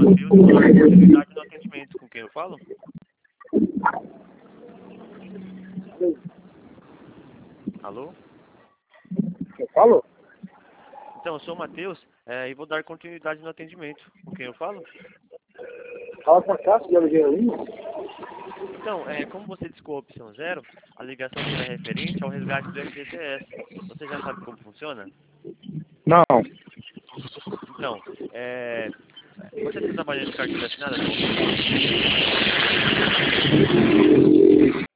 Matheus, vou dar continuidade no atendimento. Com quem eu falo? Alô? Eu falo? Então, eu sou o Matheus e vou dar continuidade no atendimento. Com quem eu falo? Fala com a Cássio de Oliveira Lima. Então, como você discou a opção 0, a ligação será referente ao resgate do FGTS. Você já sabe como funciona? Não. Então, você está trabalhando de carteira assinada no momento?